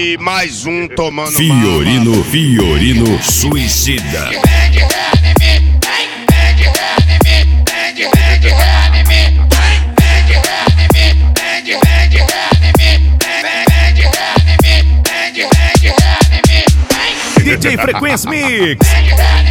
E mais um tomando Fiorino Suicida. DJ Frequência Mix.